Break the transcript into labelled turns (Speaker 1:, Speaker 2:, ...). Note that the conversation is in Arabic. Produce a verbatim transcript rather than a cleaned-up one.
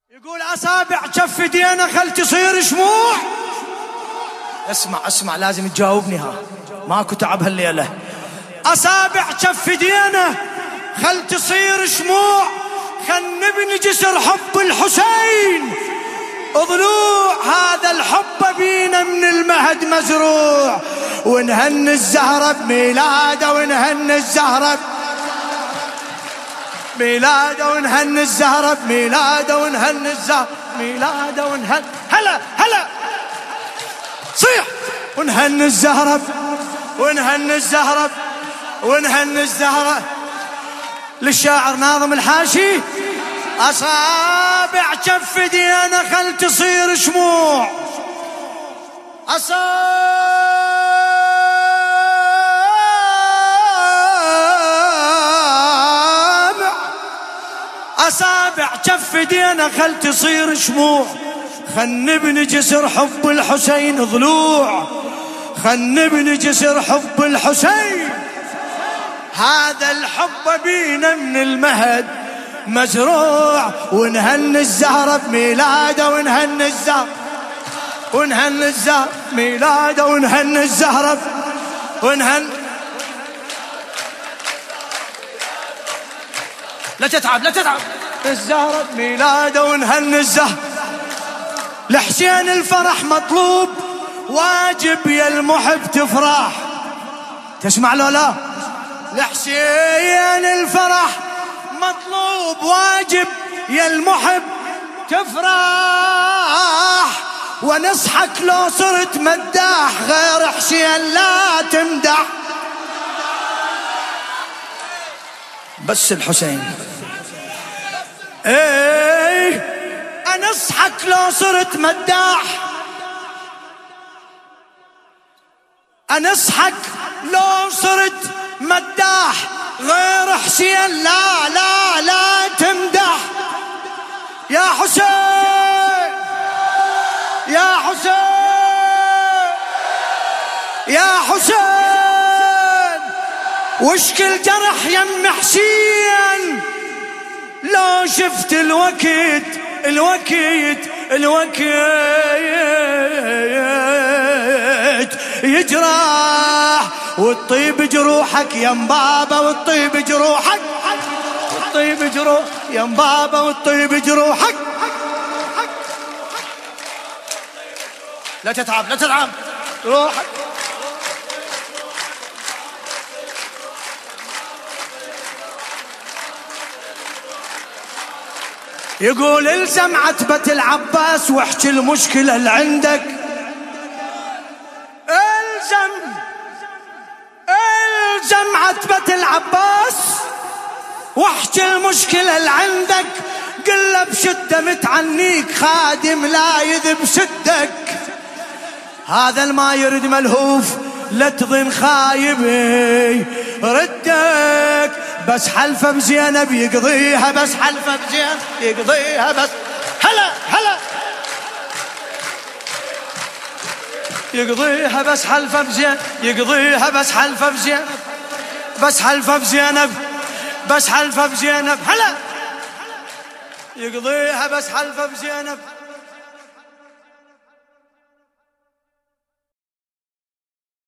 Speaker 1: يقول أصابع كف دينا خل تصير شموع. اسمع اسمع لازم تجاوبني، ها ماكو تعب هالليلة. أصابع كف دينا خل تصير شموع، خل نبني جسر حب الحسين ضلوع. هذا الحب بينا من المهد مزروع، ونهني الزهرة بميلاده، ونهني الزهرة بميلاده، ونهني الزهرة بميلاده، ونهني الزهرة بميلاده، ونهني هلا هلا صيح، ونهني الزهرة ونهني الزهرة ونهني الزهرة. للشاعر ناظم الحاشي: أصابع كف دينا خل تصير شموع، أصابع أصابع كف دينا خل تصير شموع، خل نبني جسر حب الحسين ضلوع، خل نبني جسر حب الحسين. هذا الحب بينا من المهد مزروع، ونهني الزهرة بميلاده، ونهني الزهرة ونهني الزهرة بميلاده، ونهني الزهرة ونهني. لا تتعب لا تتعب. الزهرة بميلاده ونهني الزهرة. لحسين الفرح مطلوب، واجب يا المحب تفرح. تسمع لو لا؟ لحسين الفرح مطلوب، واجب يا المحب تفرح. ونصحك لو صرت مداح، غير حسين لا تمدح. بس الحسين ايه، انصحك لو صرت مداح، انصحك لو صرت مداح، غير حسين لا لا لا تمدح. يا حسين يا حسين يا حسين، وشكل جرح يم حسين. لو شفت الوقت الوقت الوقت يجرح، والطيب جروحك يا مبابا، والطيب جروحك، والطيب جروح يا مبابا، والطيب جروحك. لا تتعب لا تتعب روحك. يقول الزم عتبة العباس واحكي المشكلة اللي عندك. الزم الزم عتبة العباس واحكي المشكلة اللي عندك. قل له بشدة متعنيك خادم لا يذب سدك. هذا الما يرد ملهوف لا تظن خايبي ردك، بس حلفه بزينب يقضيها، بس حلفه بزينب يقضيها. بس هلا هلا يقضيها، بس حلفه بزينب يقضيها، بس حلفه بزينب، بس حلفه بزينب، بس حلفه بزينب. هلا يقضيها، بس حلفه بزينب.